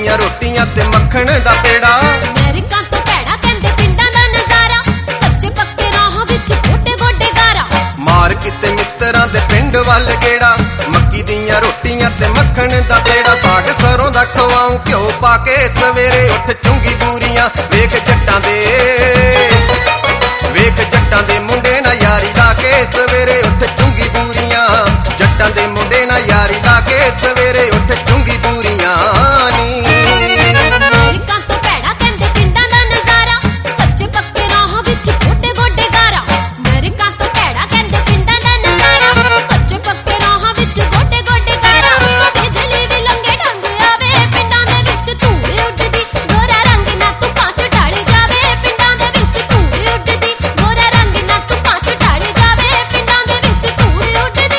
ਦੀਆਂ ਰੋਟੀਆਂ ਤੇ ਮੱਖਣ ਦਾ ਪੇੜਾ। ਅਮਰੀਕਾ ਤੋਂ ਭੈੜਾ ਕਹਿੰਦੇ ਪਿੰਡਾਂ ਦਾ ਨਜ਼ਾਰਾ, ਕੱਚੇ ਪੱਕੇ ਰਾਹਾਂ ਵਿੱਚ ਗੋਡੇ ਗੋਡੇ ਗਾਰਾ। ਮਾਰ ਕਿਤੇ ਮਿੱਤਰਾਂ ਦੇ ਪਿੰਡ ਵੱਲ ਗੇੜਾ, ਮੱਕੀ ਦੀਆਂ ਰੋਟੀਆਂ ਤੇ ਮੱਖਣ ਦਾ ਪੇੜਾ। ਸਾਗ ਸਰੋਂ ਦਾ ਖਵਾਉਂ ਘਿਓ ਪਾ ਕੇ ਸਵੇਰੇ ਉੱਠ ਚੁੰਗੀ ਬੂਰੀਆਂ। ਵੇਖ ਜੱਟਾਂ ਦੇ ਮੁੰਡੇ ਨਾਲ ਯਾਰੀ ਲਾ ਕੇ ਸਵੇਰੇ ਉੱਠ ਚੁੰਗੀ ਬੂਰੀਆਂ। ਜੱਟਾਂ ਦੇ ਮੁੰਡੇ ਨਾਲ ਯਾਰੀ ਲਾ ਕੇ ਸਵੇਰੇ ਉੱਠ ਚੁੰਗੀ ਬੂਰੀਆਂ ਨੀ। ਅਮਰੀਕਾ ਤੋਂ ਭੈੜਾ ਕਹਿੰਦੇ ਪਿੰਡਾਂ ਦਾ ਨਜ਼ਾਰਾ, ਕੱਚੇ ਪੱਕੇ ਰਾਹਾਂ ਵਿੱਚ ਗੋਡੇ ਗੋਡੇ ਗਾਰਾ। ਅਮਰੀਕਾ ਤੋਂ ਭੈੜਾ ਕਹਿੰਦੇ ਪਿੰਡਾਂ ਦਾ ਨਜ਼ਾਰਾ, ਕੱਚੇ ਪੱਕੇ ਰਾਹਾਂ ਵਿੱਚ ਗੋਡੇ ਗੋਡੇ ਗਾਰਾ। ਬਿਜਲੀ ਵੀ ਲੰਘੇ ਢੰਗ ਆਵੇ ਪਿੰਡਾਂ ਦੇ ਵਿੱਚ ਧੂੜ ਉੱਡਦੀ, ਗੋਰਾ ਰੰਗ ਨਾ ਧੁੱਪਾਂ ਚ ਢਲ ਜਾਵੇ। ਪਿੰਡਾਂ ਦੇ ਵਿੱਚ ਧੂੜ ਉੱਡਦੀ, ਗੋਰਾ ਰੰਗ ਨਾ ਧੁੱਪਾਂ ਚ ਢਲ ਜਾਵੇ। ਪਿੰਡਾਂ ਦੇ ਵਿੱਚ ਧੂੜ ਉੱਡਦੀ।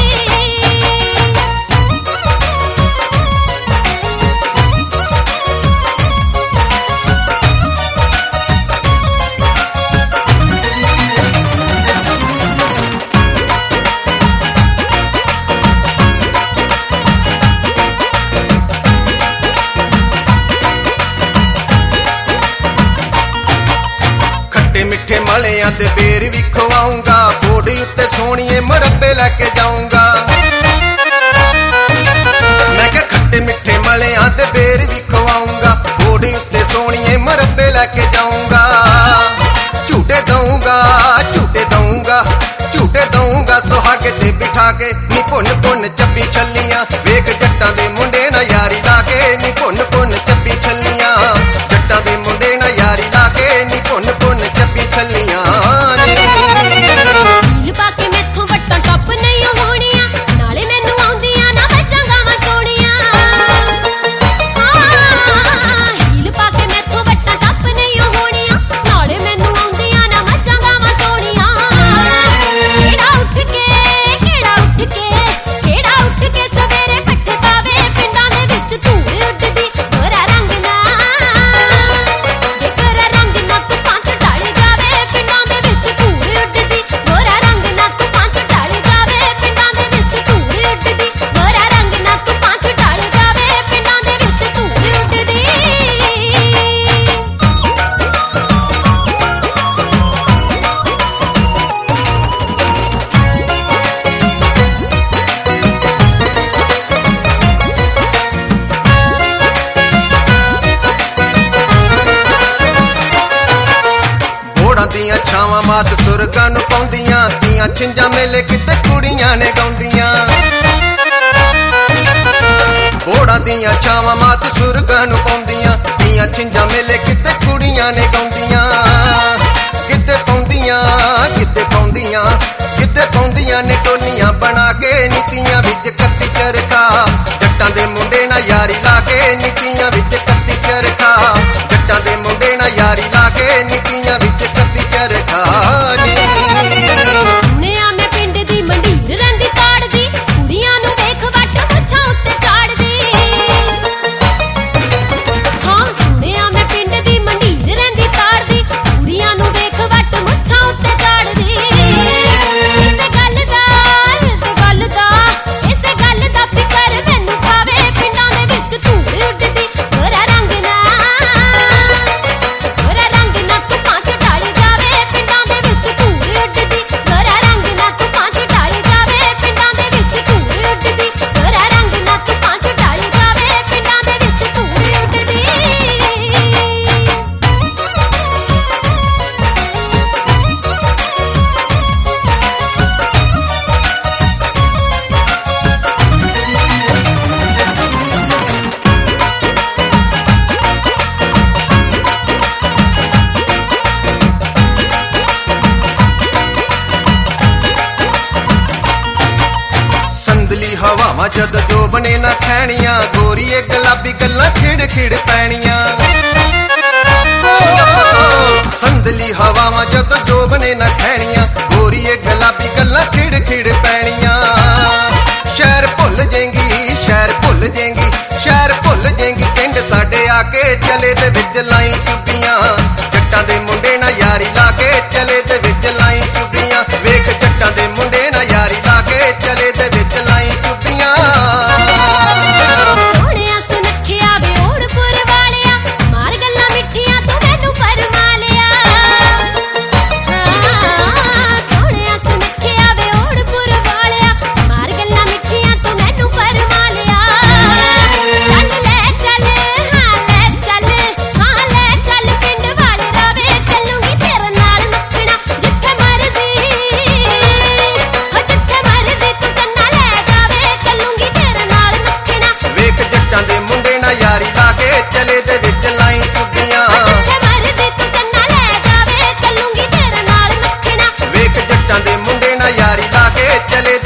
ਖੱਟੇ ਮਿੱਠੇ ਮਲਿਆਂ ਦੇ ਬੇਰ ਵੀ ਖਵਾਉਂਗਾ, ਫੋੜੀ ਉੱਤੇ ਸੋਹਣੀਏ ਮੁਰੱਬੇ ਲੈ ਕੇ ਜਾਊਂਗਾ। ਮੈਂ ਕਿਹਾ ਖੱਟੇ ਮਿੱਠੇ ਮਲਿਆਂ ਦੇ ਬੇਰ ਵੀ ਖਵਾਉਂਗਾ, ਫੋੜੀ ਉੱਤੇ ਸੋਹਣੀਏ ਮੁਰੱਬੇ ਲੈ ਕੇ ਜਾਊਂਗਾ। ਝੂਟੇ ਦਊਂਗਾ ਸੁਹਾਗੇ ਤੇ ਬਿਠਾ ਕੇ ਨੀ ਭੁੰਨ ਭੁੰਨ ਚੱਬੀ ਛੱਲੀਆਂ। ਵੇਖ ਜੱਟਾਂ ਦੇ ਮੁੰਡੇ ਨਾਲ ਯਾਰੀ ਲਾ ਕੇ ਨੀ ਭੁੰਨ ਭੁੰਨ ਚੱਬੀ ਛੱਲੀਆਂ। ਜੱਟਾਂ ਦੇ ਮੁੰਡੇ ਨਾਲ ਯਾਰੀ ਲਾ ਕੇ ਨੀ ਭੁੰਨ ਭੁੰਨ ਚੱਬੀ ਛੱਲੀਆਂ ਨੀ। ਹੀਲ ਪਾ ਕੇ ਮੈਥੋਂ ਵੱਟਾਂ ਟੱਪ ਨਹੀਂ ਹੋਣੀਆਂ, ਨਾਲੇ ਮੈਨੂੰ ਆਉਂਦੀਆਂ ਨਾ ਮੱਝਾਂ ਗਾਵਾਂ ਚੋਣੀਆਂ। ਹੀਲ ਪਾ ਕੇ ਮੈਥੋਂ ਵੱਟਾਂ ਟੱਪ ਨਹੀਂ ਹੋਣੀਆਂ, ਨਾਲੇ ਮੈਨੂੰ ਆਉਂਦੀਆਂ ਨਾ ਮੱਝਾਂ ਗਾਵਾਂ ਚੋਣੀਆਂ। ਕਿਹੜਾ ਉੱਠ ਕੇ ਸਵੇਰੇ ਪੱਠੇ ਪਾਵੇ, ਪਿੰਡਾਂ ਦੇ ਵਿੱਚ ਧੂੜ ਉੱਡਦੀ, ਗੋਰਾ ਰੰਗ ਨਾ ਧੁੱਪਾਂ ਚ ਢਲ ਜਾਵੇ। ਪਿੰਡਾਂ ਦੇ ਵਿੱਚ ਧੂੜ ਉੱਡਦੀ, ਗੋਰਾ ਰੰਗ ਨਾ ਧੁੱਪਾਂ ਚ ਢਲ ਜਾਵੇ। ਪਿੰਡਾਂ ਦੇ ਵਿੱਚ ਧੂੜ ਉੱਡਦੀ, ਗੋਰਾ ਰੰਗ ਨਾ ਧੁੱਪਾਂ ਚ ਢਲ ਜਾਵੇ। ਪਿੰਡਾਂ ਦੇ ਵਿੱਚ ਧੂੜ ਉੱਡਦੀ। ਘੋੜਾਂ ਦੀਆਂ ਛਾਵਾਂ ਮਾਤ ਸੁਰਗਾਂ ਨੂੰ ਪਾਉਂਦੀਆਂ, ਤੀਆਂ ਛਿੰਜਾਂ ਮੇਲੇ ਕਿਤੇ ਕੁੜੀਆਂ ਨੇ ਗਾਉਂਦੀਆਂ। ਘੋੜਾਂ ਦੀਆਂ ਛਾਵਾਂ ਮਾਤ ਸੁਰਗਾਂ ਨੂੰ ਪਾਉਂਦੀਆਂ, ਤੀਆਂ ਛਿੰਜਾਂ ਮੇਲੇ ਕਿਤੇ ਕੁੜੀਆਂ ਨੇ ਗਾਉਂਦੀਆਂ। ਕਿਤੇ ਪਾਉਂਦੀਆਂ ਨੇ ਟੋਲੀਆਂ ਬਣਾ ਕੇ ਨੀਤੀਆਂ ਵਿੱਚ ਕੱਤੀ ਚਰਖਾ। ਜੱਟਾਂ ਦੇ ਮੁੰਡੇ ਨਾਲ ਯਾਰੀ ਲਾ ਕੇ ਨੀਤੀਆਂ ਵਿੱਚ ਕੱਤੀ ਚਰਖਾ। ਜੱਟਾਂ ਦੇ ਮੁੰਡੇ ਨਾਲ ਯਾਰੀ ਲਾ ਕੇ ਨੀਤੀਆਂ ਵਿੱਚ ਕੱਤੀ ਚਰਖਾ ਨੀ। ਸੁਣਿਆ ਮੈਂ ਪਿੰਡ ਦੀ ਮੰਡੀਰ ਰਹਿੰਦੀ ਤਾੜਦੀ, ਕੁੜੀਆਂ ਨੂੰ ਵੇਖ ਵੱਟ ਮੁੱਛਾਂ ਉੱਤੇ ਝਾੜਦੀ। ਹਾਂ ਸੁਣਿਆ ਮੈਂ ਪਿੰਡ ਦੀ ਮੰਡੀਰ ਰਹਿੰਦੀ ਤਾੜਦੀ, ਕੁੜੀਆਂ ਨੂੰ ਵੇਖ ਵੱਟ ਮੁੱਛਾਂ ਉੱਤੇ ਝਾੜਦੀ। ਇਸੇ ਗੱਲ ਦਾ ਫਿਕਰ ਮੈਨੂੰ ਖਾਵੇ, ਪਿੰਡਾਂ ਦੇ ਵਿੱਚ ਧੂੜ ਉੱਡਦੀ, ਗੋਰਾ ਰੰਗ ਨਾ ਧੁੱਪਾਂ ਚ ਢਲ ਜਾਵੇ। ਪਿੰਡਾਂ ਦੇ ਵਿੱਚ ਧੂੜ ਉੱਡਦੀ, ਗੋਰਾ ਰੰਗ ਨਾ ਧੁੱਪਾਂ ਚ ਢਲ ਜਾਵੇ। ਪਿੰਡਾਂ ਦੇ ਵਿੱਚ ਧੂੜ ਉੱਡਦੀ, ਗੋਰਾ ਰੰਗ ਨਾ ਧੁੱਪਾਂ ਚ ਢਲ ਜਾਵੇ। ਪਿੰਡਾਂ ਦੇ ਵਿੱਚ ਧੂੜ ਉੱਡਦੀ। ਸੰਦਲੀ ਹਵਾਵਾਂ ਜਦ ਜੋ ਬਣੇ ਨਾ ਖੈਣੀਆਂ, ਗੋਰੀਏ ਗੁਲਾਬੀ ਗੱਲਾਂ ਖਿੜ ਖਿੜ ਪੈਣੀਆਂ। ਸੰਦਲੀ ਹਵਾਵਾਂ ਜਦ ਜੋ ਬਣੇ ਨਾ ਖੈਣੀਆਂ, ਗੋਰੀਏ ਗੁਲਾਬੀ ਗੱਲਾਂ ਖਿੜ ਖਿੜ ਪੈਣੀਆਂ। ਸ਼ਹਿਰ ਭੁੱਲ ਜੇਂਗੀ ਪਿੰਡ ਸਾਡੇ ਆ ਕੇ ਚਲੇ ਤੇ ਵਿੱਚ ਲਾਈ ਚੁੱਪੀਆਂ। ਜੱਟਾਂ ਦੇ ਮੁੰਡੇ ਨਾਲ ਯਾਰੀ ਲਾ ਕੇ ਚਲੇ ਤੇ ਵਿੱਚ ਲਾਈ ਚੁੱਪੀਆਂ। ਵੇਖ ਜੱਟਾਂ ਦੇ ਮੁੰਡੇ ਨਾਲ ਯਾਰੀ ਲਾ ਕੇ ਚਲੇ ਤੇ ਵਿੱਚ ਲਾਈ ਚੁੱਪੀਆਂ। ਸੋਹਣਿਆ ਸੁਨੱਖਿਆ ਵੇ ਓੜਪੁਰ ਚਲੇ